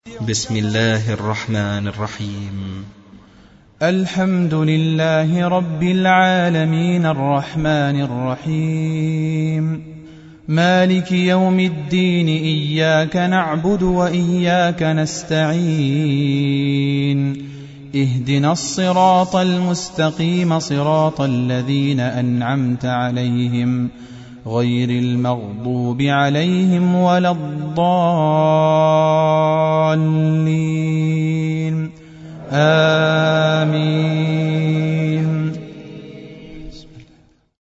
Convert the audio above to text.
بسم الله الرحمن الرحيم. الحمد لله رب العالمين الرحمن الرحيم مالك يوم الدين إياك نعبد وإياك نستعين اهدنا الصراط المستقيم صراط الذين أنعمت عليهم غير المغضوب عليهم ولا الضالين